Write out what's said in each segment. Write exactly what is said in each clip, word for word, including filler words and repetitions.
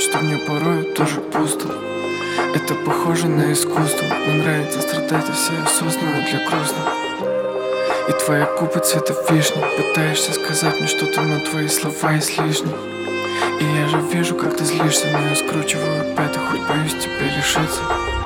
что мне порой тоже пусто. Это похоже на искусство. Мне нравится страдать, а все осознанно для грустно. И твои губы цвета вишни. Пытаешься сказать мне что-то, но твои слова излишни. И я же вижу, как ты злишься, но я скручиваю пяты, хоть боюсь тебя лишиться.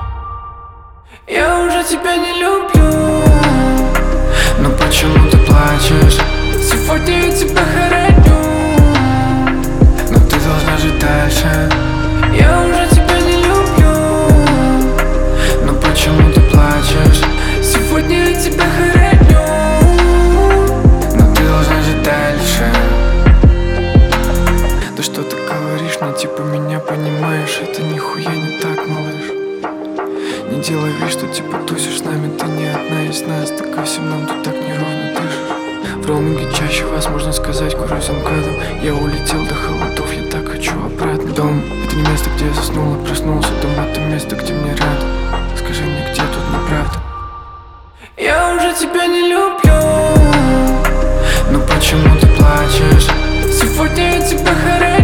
Я уже тебя не люблю, но почему ты плачешь? Сегодня я тебя хороню, но ты должна жить дальше. Я уже тебя не люблю, но почему ты плачешь? Сегодня я тебя хороню, но ты должна жить дальше. Да что ты говоришь, мне типа меня понимаешь? Это нихуя не так, малыш. Не делай вид, что типа тусишь с нами. Ты не одна из нас, ты ко всем нам тут так неровно дышишь. В роуминге чаще вас, можно сказать, курю за МКАДом. Я улетел до холодов, я так хочу обратно. Дом — это не место, где я заснул и проснулся. Дом — это место, где мне рядом. Скажи мне, где тут неправда? Я уже тебя не люблю, но почему ты плачешь? Сегодня я тебя хороню,